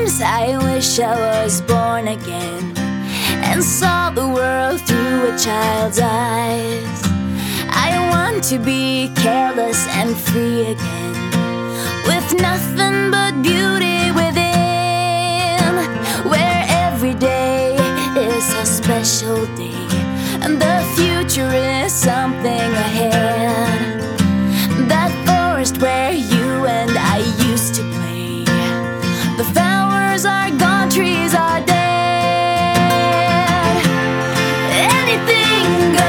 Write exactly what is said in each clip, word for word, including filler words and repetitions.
Sometimes I wish I was born again and saw the world through a child's eyes. I want to be careless and free again, with nothing but beauty within, where every day is a special day and the future is something ahead. That forest where you and I used to play, the flowers are gone, trees are dead. Anything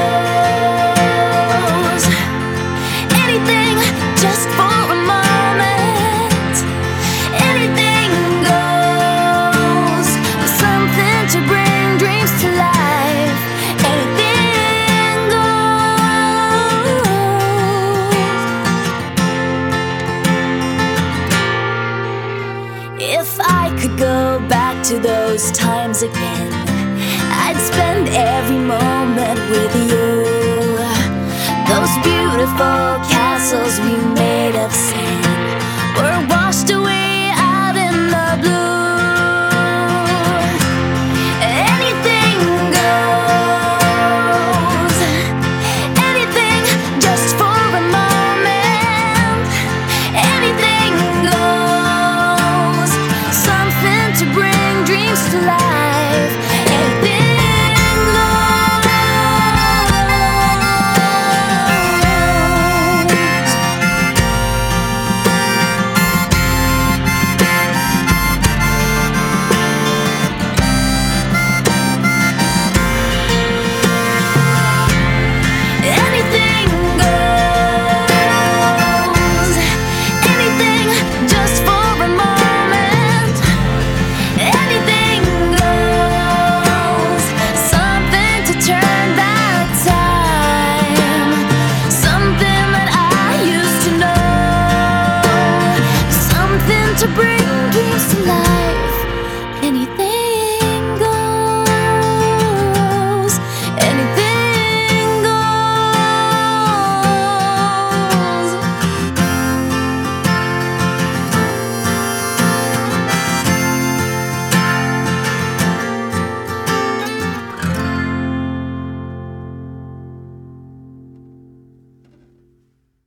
goes, anything just for a moment. Anything goes, something to bring dreams to life. Anything goes. If I could go back to those times again, I'd spend every moment with you. Those beautiful castles we made of sand were washed away out in the blue. Anything goes, anything just for a moment. Anything goes, something to bring dreams to life. To bring dreams to life.